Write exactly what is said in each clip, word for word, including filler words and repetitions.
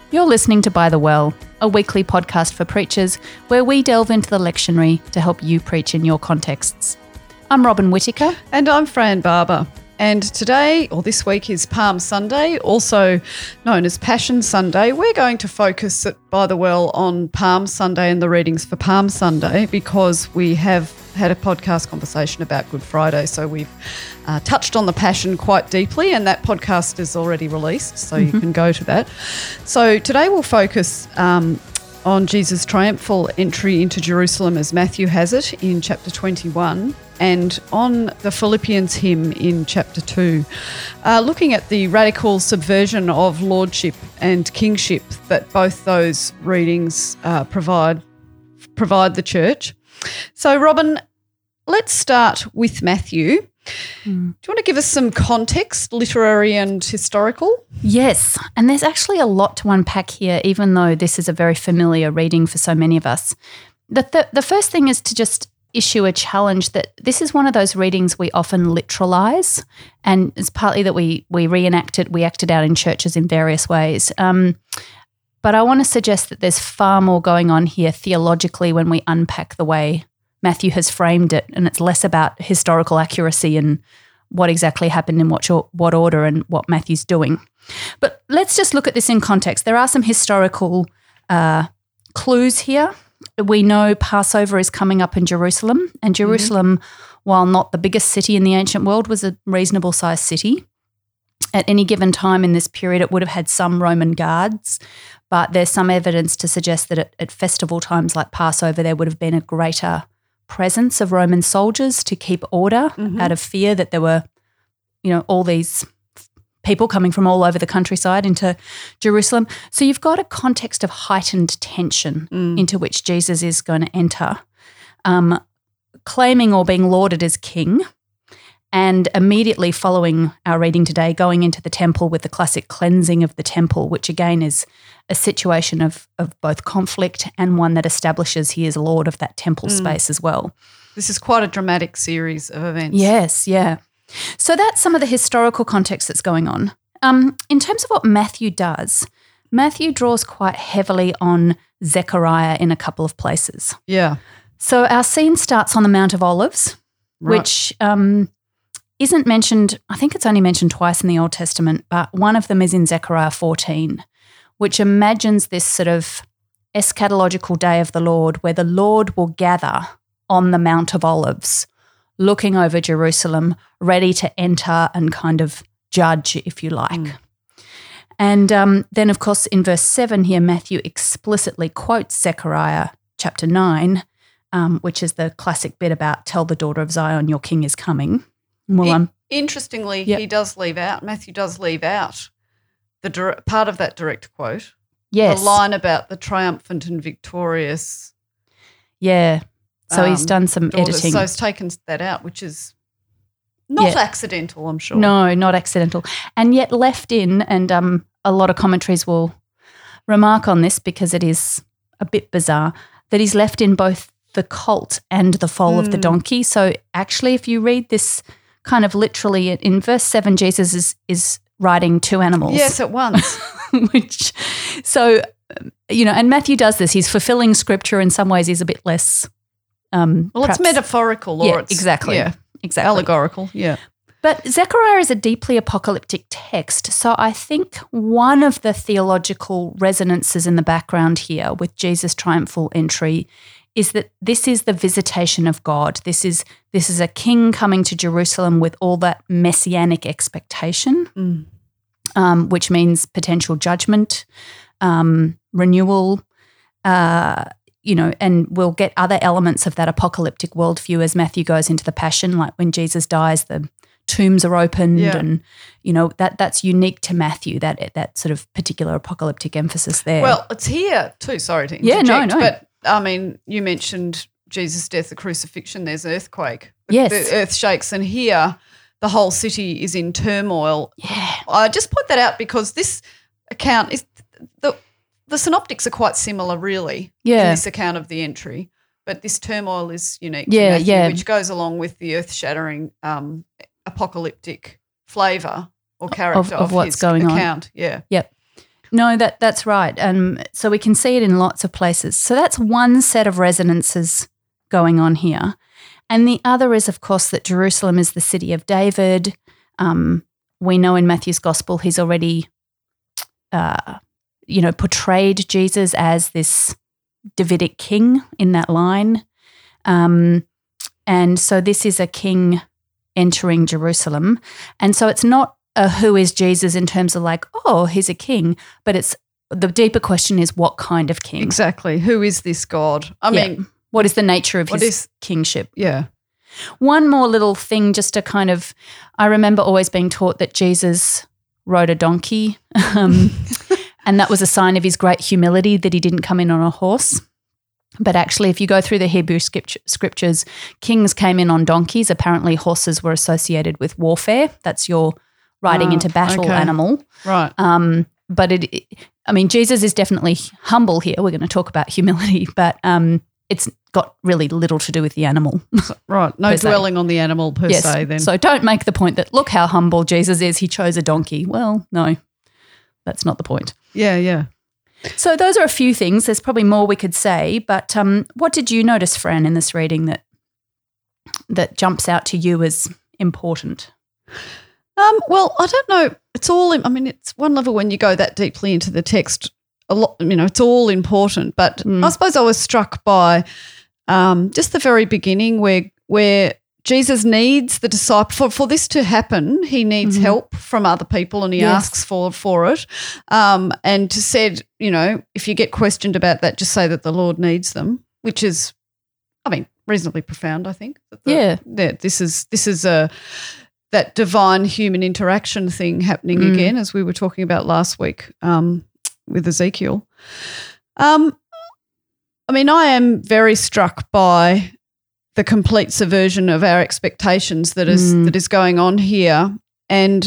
You're listening to By the Well, a weekly podcast for preachers where we delve into the lectionary to help you preach in your contexts. I'm Robin Whittaker. And I'm Fran Barber. And today, or this week, is Palm Sunday, also known as Passion Sunday. We're going to focus at By the Well on Palm Sunday and the readings for Palm Sunday because we have had a podcast conversation about Good Friday. So we've uh, touched on the Passion quite deeply, and that podcast is already released, so mm-hmm. you can go to that. So today we'll focus um, on Jesus' triumphal entry into Jerusalem as Matthew has it in chapter twenty-one, and on the Philippians hymn in chapter two, uh, looking at the radical subversion of lordship and kingship that both those readings uh, provide provide the church. So, Robin, let's start with Matthew. Mm. Do you want to give us some context, literary and historical? Yes, and there's actually a lot to unpack here, even though this is a very familiar reading for so many of us. The th- the first thing is to just issue a challenge that this is one of those readings we often literalise, and it's partly that we we reenact it, we act it out in churches in various ways. Um, but I want to suggest that there's far more going on here theologically when we unpack the way Matthew has framed it, and it's less about historical accuracy and what exactly happened in what, what order and what Matthew's doing. But let's just look at this in context. There are some historical uh, clues here. We know Passover is coming up in Jerusalem, and Jerusalem, mm-hmm. while not the biggest city in the ancient world, was a reasonable sized city. At any given time in this period, it would have had some Roman guards, but there's some evidence to suggest that at, at festival times like Passover, there would have been a greater presence of Roman soldiers to keep order mm-hmm. out of fear that there were, you know, all these people coming from all over the countryside into Jerusalem. So you've got a context of heightened tension mm. into which Jesus is going to enter, um, claiming or being lauded as king, and immediately following our reading today, going into the temple with the classic cleansing of the temple, which again is a situation of, of both conflict and one that establishes he is Lord of that temple mm. space as well. This is quite a dramatic series of events. Yes, yeah. So that's some of the historical context that's going on. Um, in terms of what Matthew does, Matthew draws quite heavily on Zechariah in a couple of places. Yeah. So our scene starts on the Mount of Olives, right. which um, isn't mentioned, I think it's only mentioned twice in the Old Testament, but one of them is in Zechariah fourteen, which imagines this sort of eschatological day of the Lord where the Lord will gather on the Mount of Olives, looking over Jerusalem, ready to enter and kind of judge, if you like. Mm. And um, then, of course, in verse seven here, Matthew explicitly quotes Zechariah chapter nine, um, which is the classic bit about tell the daughter of Zion, your king is coming. Well, um, Interestingly, yep. he does leave out, Matthew does leave out the dir- part of that direct quote. Yes. The line about the triumphant and victorious. Yeah. So um, he's done some daughters. editing. So he's taken that out, which is not yeah. accidental, I'm sure. No, not accidental. And yet left in, and um, a lot of commentaries will remark on this because it is a bit bizarre, that he's left in both the colt and the foal mm. of the donkey. So actually if you read this kind of literally, in verse seven, Jesus is, is riding two animals. Yes, at once. Which, so, you know, and Matthew does this. He's fulfilling scripture in some ways. He's a bit less Um, well, perhaps, it's metaphorical or yeah, it's exactly, yeah, exactly allegorical, yeah. But Zechariah is a deeply apocalyptic text, so I think one of the theological resonances in the background here with Jesus' triumphal entry is that this is the visitation of God. This is this is a king coming to Jerusalem with all that messianic expectation, mm. um, which means potential judgment, um, renewal. Uh, You know, and we'll get other elements of that apocalyptic worldview as Matthew goes into the Passion, like when Jesus dies, the tombs are opened, yeah. and you know that that's unique to Matthew. That that sort of particular apocalyptic emphasis there. Well, it's here too. Sorry to interject, yeah, no, no. but I mean, you mentioned Jesus' death, the crucifixion. There's an earthquake. Yes, the earth shakes, and here the whole city is in turmoil. Yeah, I just point that out because this account is the. The synoptics are quite similar, really, yeah. in this account of the entry, but this turmoil is unique yeah, to Matthew, yeah. which goes along with the earth-shattering um, apocalyptic flavour or character of, of, of what's his going account. on. Yeah. Yep. No, that that's right. Um, so we can see it in lots of places. So that's one set of resonances going on here. And the other is, of course, that Jerusalem is the city of David. Um, we know in Matthew's gospel he's already, uh, you know, portrayed Jesus as this Davidic king in that line. Um, and so this is a king entering Jerusalem. And so it's not a who is Jesus in terms of like, oh, he's a king, but it's the deeper question is what kind of king? Exactly. Who is this God? I Yeah. mean, what is the nature of what his is- kingship? yeah. One more little thing just to kind of, I remember always being taught that Jesus rode a donkey um, and that was a sign of his great humility that he didn't come in on a horse. But actually, if you go through the Hebrew script- scriptures, kings came in on donkeys. Apparently horses were associated with warfare. That's your riding Oh, into battle okay. animal. Right. Um, but it, it, I mean, Jesus is definitely humble here. We're going to talk about humility, but um, it's got really little to do with the animal. Right. No per se. dwelling on the animal per Yes. se then. So don't make the point that, look how humble Jesus is. He chose a donkey. Well, no, that's not the point. yeah, yeah. So those are a few things. There's probably more we could say, but um, what did you notice, Fran, in this reading that that jumps out to you as important? Um, well, I don't know. It's all, in, I mean, it's one level when you go that deeply into the text, a lot, you know, it's all important. But Mm. I suppose I was struck by um, just the very beginning where where Jesus needs the disciple, for, for this to happen, he needs Mhm. help from other people and he Yes. asks for, for it. Um, and to said, you know, if you get questioned about that, just say that the Lord needs them, which is, I mean, reasonably profound, I think. That the- Yeah. that this is this is a that divine human interaction thing happening Mm. again, as we were talking about last week um, with Ezekiel. Um, I mean, I am very struck by the complete subversion of our expectations that is Mm. that is going on here, and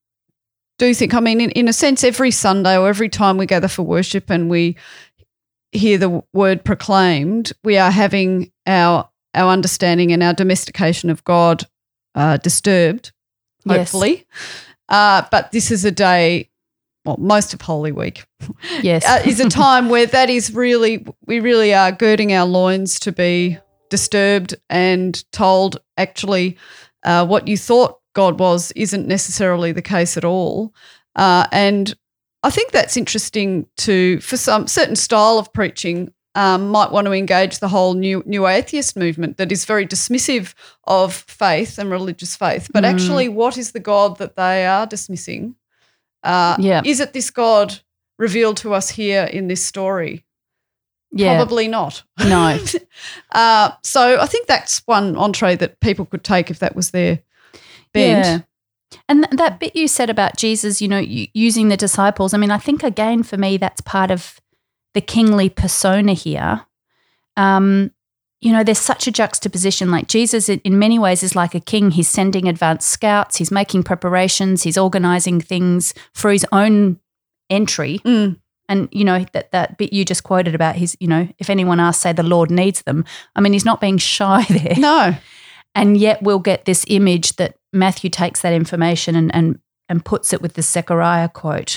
do think, I mean, in, in a sense, every Sunday or every time we gather for worship and we hear the word proclaimed, we are having our our understanding and our domestication of God uh, disturbed, Yes. hopefully. Uh, but this is a day, well, most of Holy Week Yes. uh, is a time where that is really, we really are girding our loins to be disturbed and told actually uh, what you thought God was isn't necessarily the case at all. Uh, and I think that's interesting to, for some certain style of preaching, um, might want to engage the whole new new atheist movement that is very dismissive of faith and religious faith. But Mm. actually, what is the God that they are dismissing? Uh, Yeah. Is it this God revealed to us here in this story? yeah. Probably not. No. uh, so I think that's one entree that people could take if that was their bent. Yeah. And th- that bit you said about Jesus, you know, u- using the disciples, I mean, I think again for me that's part of the kingly persona here. Um, you know, there's such a juxtaposition. Like Jesus in, in many ways is like a king. He's sending advanced scouts. He's making preparations. He's organising things for his own entry. Mm. And, you know, that, that bit you just quoted about his, you know, if anyone asks, say the Lord needs them. I mean, he's not being shy there. No. And yet we'll get this image that Matthew takes that information and and, and puts it with the Zechariah quote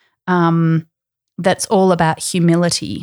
um, that's all about humility.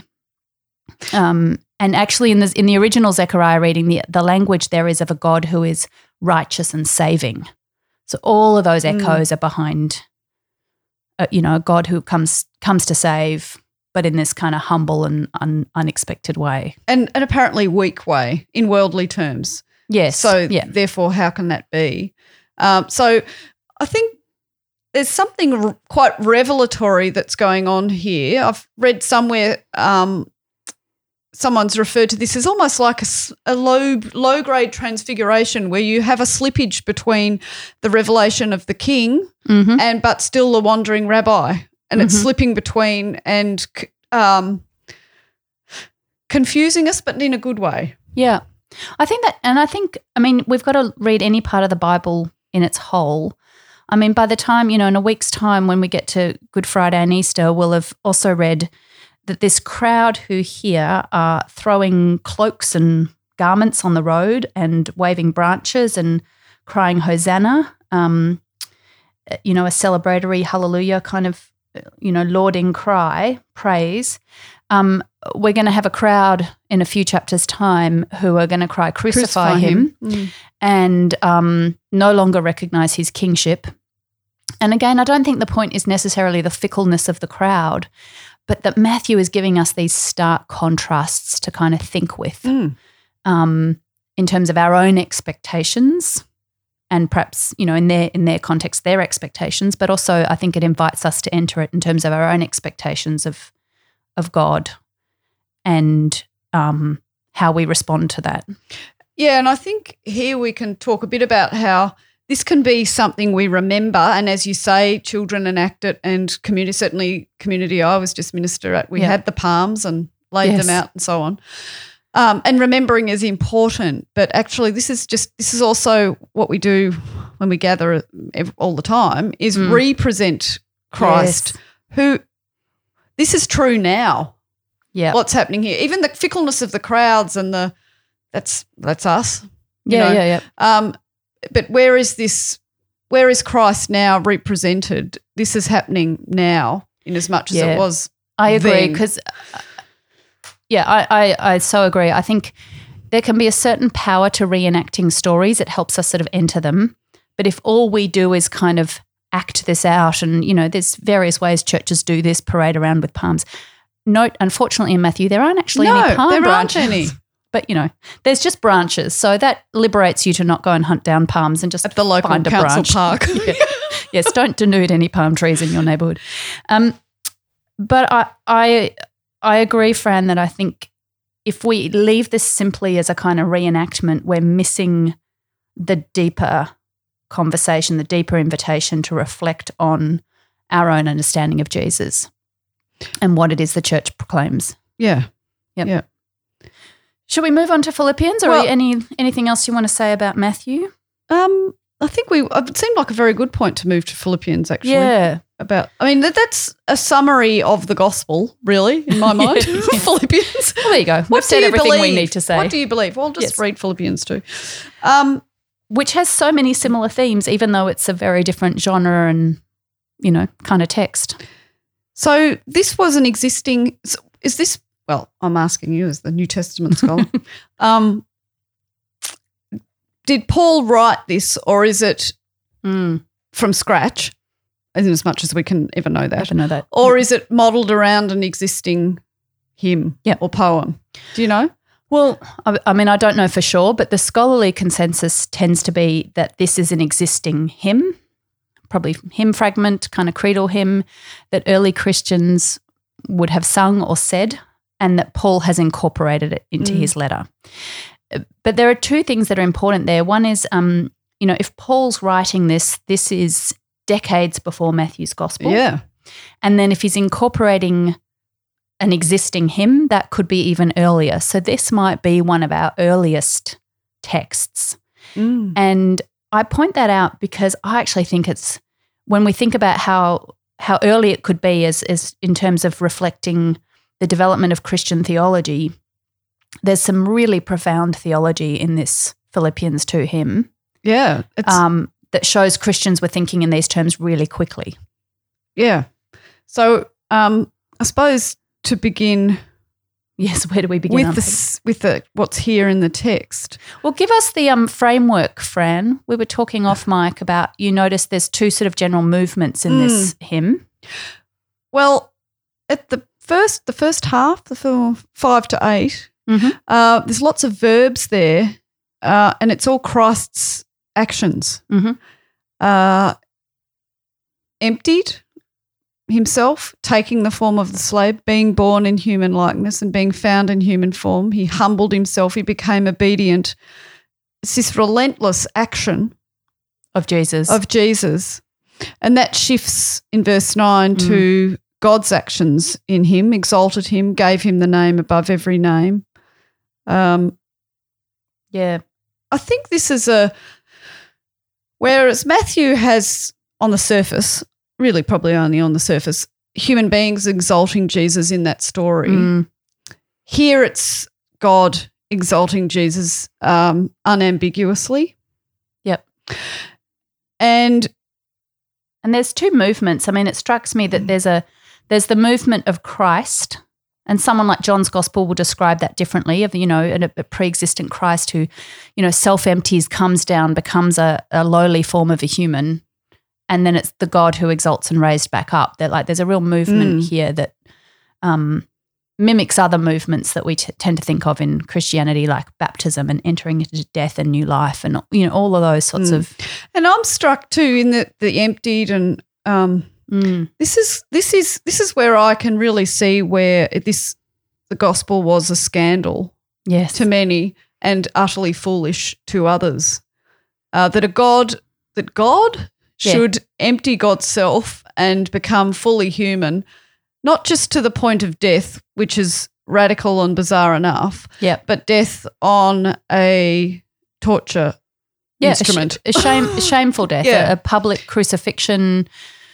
Um, and actually in the, in the original Zechariah reading, the, the language there is of a God who is righteous and saving. So all of those Mm. echoes are behind, uh, you know, a God who comes comes to save, but in this kind of humble and un, unexpected way. And an apparently weak way in worldly terms. Yes. So yeah. therefore, how can that be? Um, so I think there's something r- quite revelatory that's going on here. I've read somewhere um, someone's referred to this as almost like a, s- a low low grade transfiguration where you have a slippage between the revelation of the king Mhm. and but still the wandering rabbi, and it's Mhm. slipping between and c- um, confusing us, but in a good way. Yeah. I think that, and I think, I mean, we've got to read any part of the Bible in its whole. I mean, by the time, you know, in a week's time when we get to Good Friday and Easter, we'll have also read that this crowd who here are throwing cloaks and garments on the road and waving branches and crying Hosanna, um, you know, a celebratory hallelujah kind of you know, lauding cry, praise, um, we're going to have a crowd in a few chapters' time who are going to cry, crucify, Crucify him, him. Mm. and um, no longer recognize his kingship. And again, I don't think the point is necessarily the fickleness of the crowd, but that Matthew is giving us these stark contrasts to kind of think with Mm. um, in terms of our own expectations and perhaps, you know, in their in their context, their expectations, but also I think it invites us to enter it in terms of our own expectations of of God and um, how we respond to that. Yeah, and I think here we can talk a bit about how this can be something we remember, and as you say, children enact it, and community, certainly community I was just minister at, we Yeah. had the palms and laid Yes. them out and so on. Um, and remembering is important, but actually this is just this is also what we do when we gather ev- all the time is Mm. represent Christ, Yes. who this is true now. Yeah. What's happening here? Even the fickleness of the crowds and the that's that's us. you Yeah, know. yeah, yeah. Um, but where is this? Where is Christ now represented? This is happening now, in as much as Yeah. it was. I agree then. because, yeah, I, I, I so agree. I think there can be a certain power to reenacting stories. It helps us sort of enter them. But if all we do is kind of act this out and, you know, there's various ways churches do this, parade around with palms. Note, unfortunately, in Matthew, there aren't actually No, any palm there aren't branches. any. But, you know, there's just branches. So that liberates you to not go and hunt down palms and just At the local find a council branch. park. Yeah. Yes, don't denude any palm trees in your neighbourhood. Um, but I, I, I agree, Fran, that I think if we leave this simply as a kind of reenactment, we're missing the deeper conversation, the deeper invitation to reflect on our own understanding of Jesus and what it is the church proclaims. Yeah. Yep. Yeah. Should we move on to Philippians, or Well- any anything else you want to say about Matthew? Um, I think we. It seemed like a very good point to move to Philippians. Actually, Yeah. About. I mean, that, that's a summary of the gospel, really, in my mind. Yeah. Philippians. Well, there you go. We've What do said you everything we believe? need to say. What do you believe? Well, just Yes. read Philippians too. Um, Which has so many similar themes, even though it's a very different genre and, you know, kind of text. so this was an existing. so Is this? Well, I'm asking you as the New Testament scholar. um, did Paul write this, or is it Mm, from scratch, in as much as we can ever know I that? don't know that. Or is it modelled around an existing hymn Yep. or poem? Do you know? Well, I, I mean, I don't know for sure, but the scholarly consensus tends to be that this is an existing hymn, probably hymn fragment, kind of creedal hymn that early Christians would have sung or said, and that Paul has incorporated it into Mm. his letter. But there are two things that are important there. One is, um, you know, if Paul's writing this, this is decades before Matthew's gospel. Yeah. And then if he's incorporating an existing hymn, that could be even earlier. So this might be one of our earliest texts. Mm. And I point that out because I actually think it's, when we think about how how early it could be as, as in terms of reflecting the development of Christian theology, there's some really profound theology in this Philippians two hymn Yeah. It's, um, that shows Christians were thinking in these terms really quickly. yeah. So um, I suppose to begin Yes, where do we begin? with on the page- s- with the what's here in the text. Well, give us the um, framework, Fran. We were talking off mic about, you notice there's two sort of general movements in this hymn. Well, at the first the first half, the f- five to eight, Mm-hmm. uh, there's lots of verbs there, uh, and it's all Christ's actions. Mhm. Uh, emptied himself, taking the form of the slave, being born in human likeness and being found in human form. He humbled himself. He became obedient. It's this relentless action Of Jesus. of Jesus. And that shifts in verse nine Mm. to God's actions in him, exalted him, gave him the name above every name. Um, yeah. I think this is a, whereas Matthew has on the surface, really probably only on the surface, human beings exalting Jesus in that story. Mm. Here it's God exalting Jesus um, unambiguously. Yep. And And there's two movements. I mean, it strikes me that there's a there's the movement of Christ, and someone like John's Gospel will describe that differently, of, you know, a, a pre-existent Christ who, you know, self-empties, comes down, becomes a, a lowly form of a human, and then it's the God who exalts and raised back up. That like there's a real movement Mm. here that um, mimics other movements that we t- tend to think of in Christianity, like baptism and entering into death and new life, and, you know, all of those sorts Mm. of And I'm struck too in the, the emptied and um, mm, this is this is this is where I can really see where this the gospel was a scandal yes, to many and utterly foolish to others. Uh, that a God that God Yeah. should empty God's self and become fully human, not just to the point of death, which is radical and bizarre enough, yeah, but death on a torture yeah, a sh- instrument. a, shame, a shameful death, Yeah. a, a public crucifixion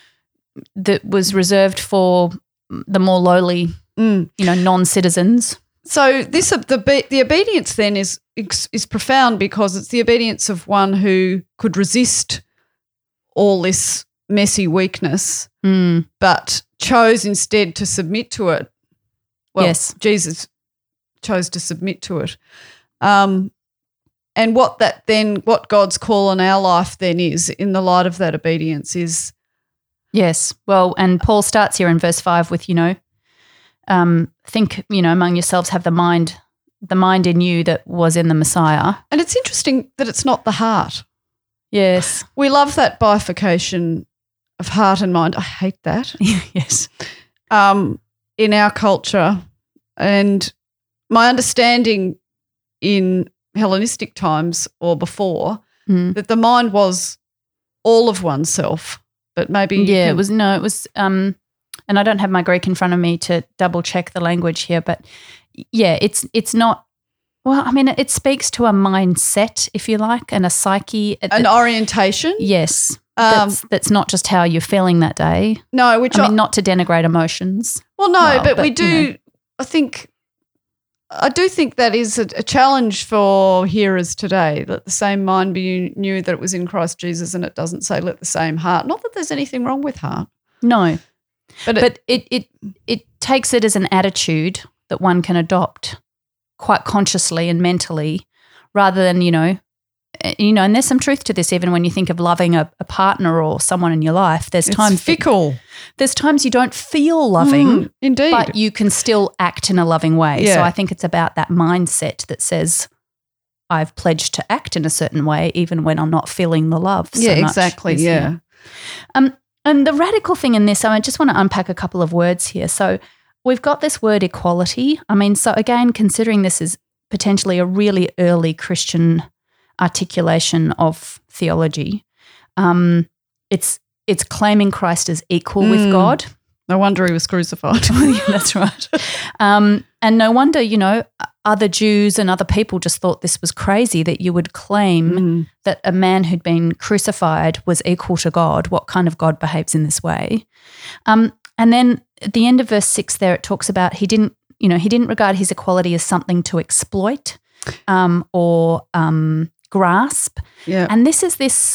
that was reserved for the more lowly, Mm. you know, non-citizens. So this the be- the obedience then is is profound because it's the obedience of one who could resist all this messy weakness, Mm, but chose instead to submit to it. Well, Yes. Jesus chose to submit to it. Um, and what that then, what God's call on our life then is, in the light of that obedience, is yes. Well, and Paul starts here in verse five with, you know, um, think, you know, among yourselves, have the mind, the mind in you that was in the Messiah. and it's interesting that it's not the heart. Yes. We love that bifurcation of heart and mind. I hate that. yes. um, in our culture, and my understanding in Hellenistic times or before Mm. that the mind was all of oneself, but maybe you Yeah, can- it was no, it was um and I don't have my Greek in front of me to double check the language here, but yeah, it's it's not well, I mean, it speaks to a mindset, if you like, and a psyche. an that- orientation. yes. Um, That's that's not just how you're feeling that day. no, which I I, mean, not to denigrate emotions. well, no, well, but, we but, do. you know. I think. I do think that is a, a challenge for hearers today, that the same mind be knew that it was in Christ Jesus, and it doesn't say let the same heart. Not that there's anything wrong with heart, No. but, it, But it it it takes it as an attitude that one can adopt quite consciously and mentally, rather than, you know, eh, you know, and there's some truth to this even when you think of loving a, a partner or someone in your life. There's it's times that- fickle. there's times you don't feel loving, Mm, indeed. but you can still act in a loving way. Yeah. So I think it's about that mindset that says, I've pledged to act in a certain way even when I'm not feeling the love so yeah, much exactly. this Yeah. year. Um, and the radical thing in this, I just want to unpack a couple of words here. So we've got this word equality. I mean, so again, considering this is potentially a really early Christian articulation of theology, um, it's it's claiming Christ as equal with Mm. God. No wonder he was crucified. Yeah, that's right. Um, and no wonder, you know, other Jews and other people just thought this was crazy that you would claim Mm. that a man who'd been crucified was equal to God. What kind of God behaves in this way? Um, and then at the end of verse six there, it talks about he didn't, you know, he didn't regard his equality as something to exploit um, or um, grasp. Yeah. And this is this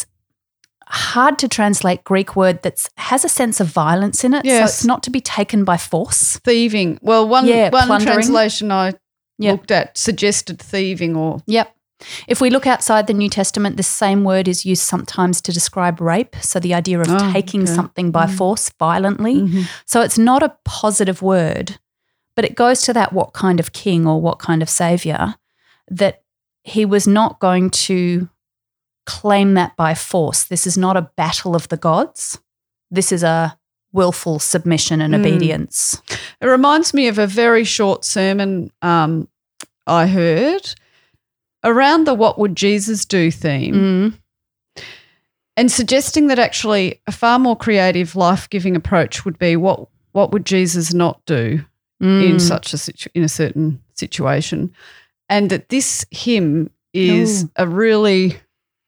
hard to translate Greek word that has a sense of violence in it. So Yes. it's not to be taken by force. Thieving. Well, one Yeah, one plundering. translation I Yeah. looked at suggested thieving or Yep. If we look outside the New Testament, this same word is used sometimes to describe rape. So the idea of Oh, taking okay. something by Mm. force violently. Mhm. So it's not a positive word, but it goes to that what kind of king or what kind of savior, that he was not going to claim that by force. This is not a battle of the gods. This is a willful submission and Mm. obedience. It reminds me of a very short sermon um, I heard around the "What would Jesus do" theme, Mm. and suggesting that actually a far more creative, life-giving approach would be what what would Jesus not do in Mm. such a situ- in a certain situation, and that this hymn is Ooh. a really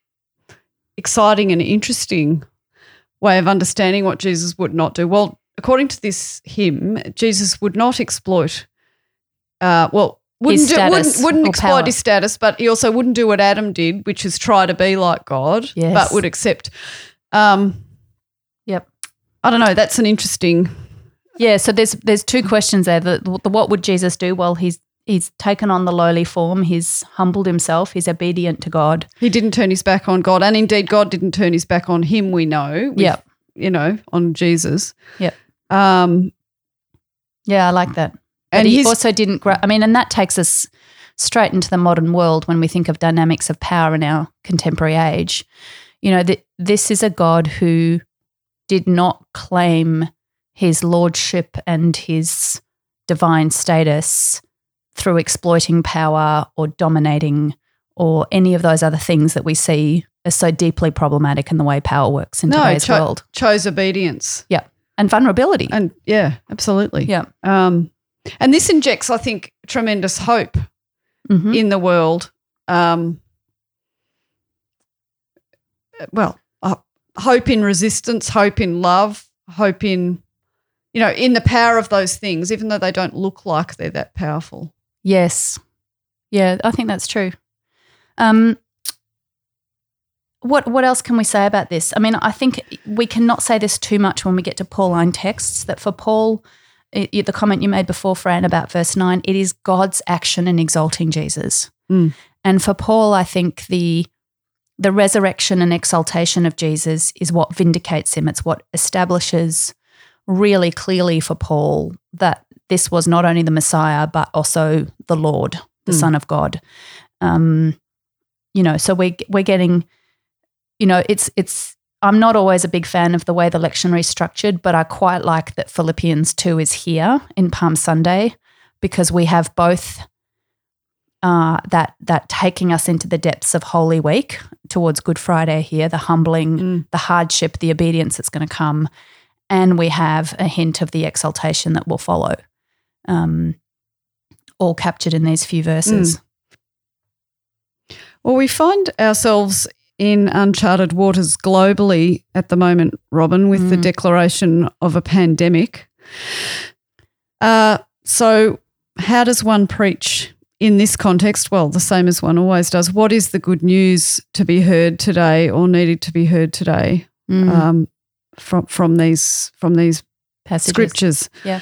exciting and interesting way of understanding what Jesus would not do. Well, according to this hymn, Jesus would not exploit. Uh, well, wouldn't His do, status wouldn't, wouldn't or exploit power. his status, but he also wouldn't do what Adam did, which is try to be like God, Yes. but would accept. Um, Yep. I don't know. That's an interesting. Yeah. So there's there's two questions there. The, the what would Jesus do? Well, he's he's taken on the lowly form. He's humbled himself. He's obedient to God. He didn't turn his back on God, and indeed, God didn't turn his back on him. We know. Yeah. You know, on Jesus. Yeah. Um. Yeah, I like that. And but he his, also didn't. Gra- I mean, and that takes us straight into the modern world when we think of dynamics of power in our contemporary age. You know, that this is a God who did not claim his lordship and his divine status through exploiting power or dominating or any of those other things that we see as so deeply problematic in the way power works in no, today's cho- world. chose obedience. Yeah. And vulnerability. And yeah, absolutely. Yeah. Um, and this injects, I think, tremendous hope Mm-hmm. in the world. Um, well, uh, hope in resistance, hope in love, hope in, you know, in the power of those things, even though they don't look like they're that powerful. Yes. Yeah, I think that's true. Um, what what else can we say about this? I mean, I think we cannot say this too much when we get to Pauline texts, that for Paul, it, it, the comment you made before, Fran, about verse nine, it is God's action in exalting Jesus. Mm. And for Paul, I think the the resurrection and exaltation of Jesus is what vindicates him. It's what establishes really clearly for Paul that this was not only the Messiah but also the Lord, the Mm. Son of God. Um, you know, so we we're getting, you know, it's it's. I'm not always a big fan of the way the lectionary is structured, but I quite like that Philippians two is here in Palm Sunday, because we have both uh, that that taking us into the depths of Holy Week towards Good Friday here, the humbling, Mm. the hardship, the obedience that's going to come, and we have a hint of the exaltation that will follow, um, all captured in these few verses. Mm. Well, we find ourselves in uncharted waters globally at the moment, Robin, with Mm. the declaration of a pandemic. Uh, so how does one preach in this context? Well, the same as one always does. What is the good news to be heard today or needed to be heard today Mm. um, from from these from these Passages. scriptures? Yeah.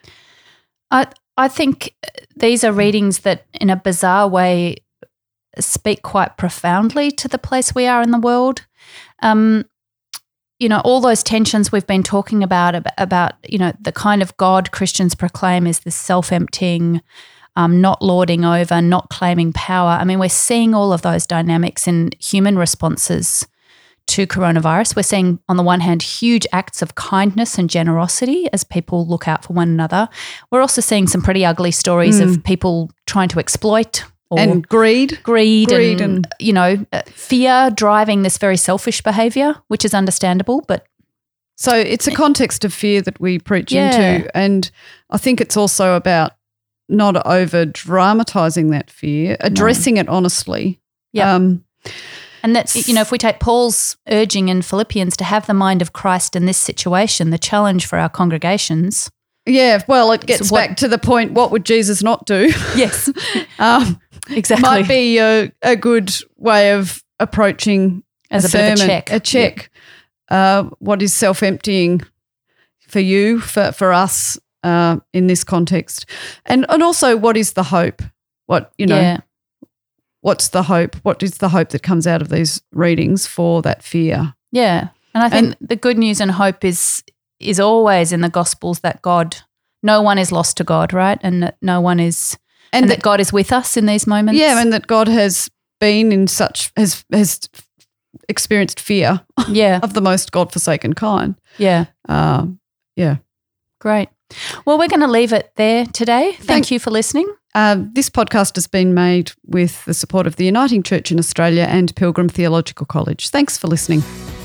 I I think these are readings that in a bizarre way speak quite profoundly to the place we are in the world. Um, you know, all those tensions we've been talking about, about, about, you know, the kind of God Christians proclaim is this self-emptying, um, not lording over, not claiming power. I mean, we're seeing all of those dynamics in human responses to coronavirus. We're seeing, on the one hand, huge acts of kindness and generosity as people look out for one another. We're also seeing some pretty ugly stories Mm. of people trying to exploit or And greed. greed, Greed and, and- you know, uh, fear driving this very selfish behaviour, which is understandable, but So it's a context of fear that we preach Yeah. into, and I think it's also about not over dramatising that fear, addressing it honestly. Yep. Um, and that, you know, if we take Paul's urging in Philippians to have the mind of Christ in this situation, the challenge for our congregations. yeah, well, it gets what- back to the point, what would Jesus not do? Yes, um, exactly. might be a, a good way of approaching As a, a bit of a sermon, check. A check. Uh, what is self-emptying for you, for, for us uh, in this context? And and also, what is the hope? What, you know, Yeah. what's the hope? What is the hope that comes out of these readings for that fear? Yeah. And I think the good news and hope is is always in the Gospels that God, no one is lost to God, right? And that no one is, and, And that God is with us in these moments. Yeah, and that God has been in such, has, has experienced fear yeah, of the most God-forsaken kind. yeah. Um, yeah. Great. Well, we're going to leave it there today. Thank, Thank- you for listening. Uh, this podcast has been made with the support of the Uniting Church in Australia and Pilgrim Theological College. Thanks for listening.